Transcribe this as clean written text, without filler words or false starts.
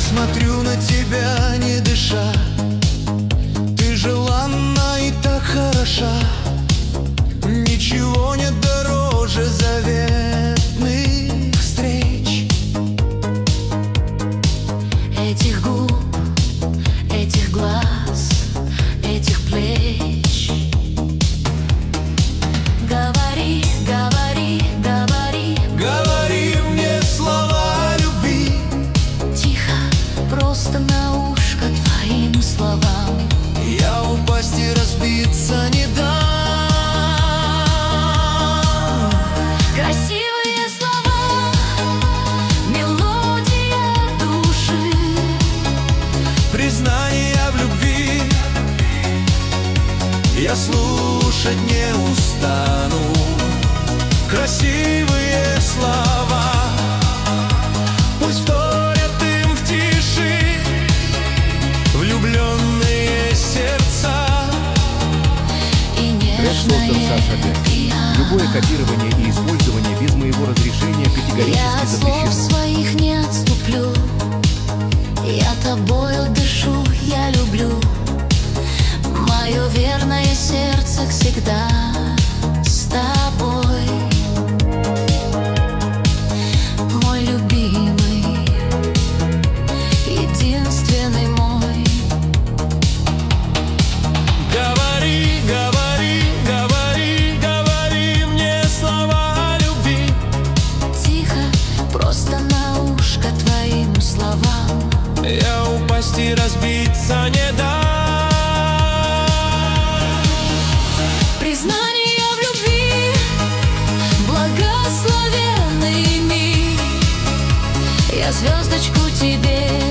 смотрю на тебя, не дыша. Ты желанна и так хороша. Ничего нет дороже заветных встреч. Этих губ, этих глаз, этих плеч. Говори, говори, говори, говори мне слова любви. Тихо, просто на ушко твоим словам. Я упасть и разбиться не дам. Красивые слова, мелодия души, признания в любви я слушать не устану. Красивые слова, пусть вторят им в тиши влюбленные сердца. и Трек создан нежное Саша Д. пиано. Любое копирование и использование без моего разрешения Я категорически от слов запрещено. своих не отступлю. Я тобою дышу, я люблю. Мое верное сердце всегда с тобой. Мой любимый, единственный мой. Говори, говори, говори, говори мне слова любви. Тихо, просто на ушко твоим словам. Я упасть и разбиться не дам. Признание в любви, благословенный миг. Я звездочку тебе